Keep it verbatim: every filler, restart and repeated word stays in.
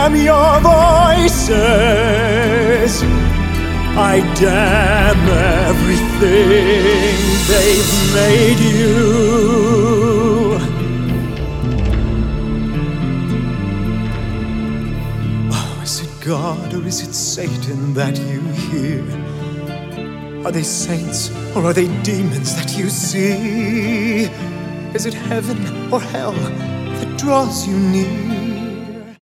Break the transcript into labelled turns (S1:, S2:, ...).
S1: damn your voices. I damn everything they've made you. Oh, is it God or is it Satan that you hear? Are they saints or are they demons that you see? Is it heaven or hell that draws you near?